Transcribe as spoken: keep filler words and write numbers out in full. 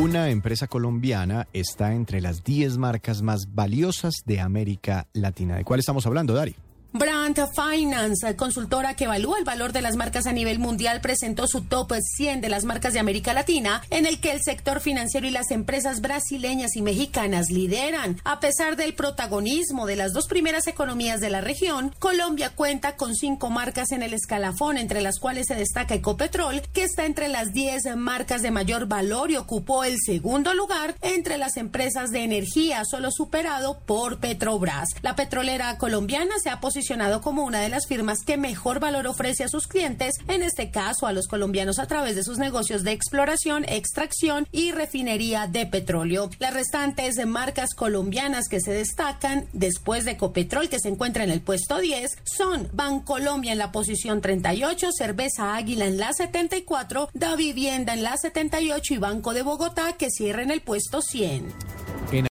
Una empresa colombiana está entre las diez marcas más valiosas de América Latina. ¿De cuál estamos hablando, Dari? Brand Finance, consultora que evalúa el valor de las marcas a nivel mundial, presentó su top cien de las marcas de América Latina, en el que el sector financiero y las empresas brasileñas y mexicanas lideran. A pesar del protagonismo de las dos primeras economías de la región, Colombia cuenta con cinco marcas en el escalafón, entre las cuales se destaca Ecopetrol, que está entre las diez marcas de mayor valor y ocupó el segundo lugar entre las empresas de energía, solo superado por Petrobras. La petrolera colombiana se ha posicionado como una de las firmas que mejor valor ofrece a sus clientes, en este caso a los colombianos, a través de sus negocios de exploración, extracción y refinería de petróleo. Las restantes marcas colombianas que se destacan después de Ecopetrol, que se encuentra en el puesto diez, son Bancolombia en la posición treinta y ocho, Cerveza Águila en la setenta y cuatro, Da Vivienda en la setenta y ocho y Banco de Bogotá, que cierra en el puesto cien.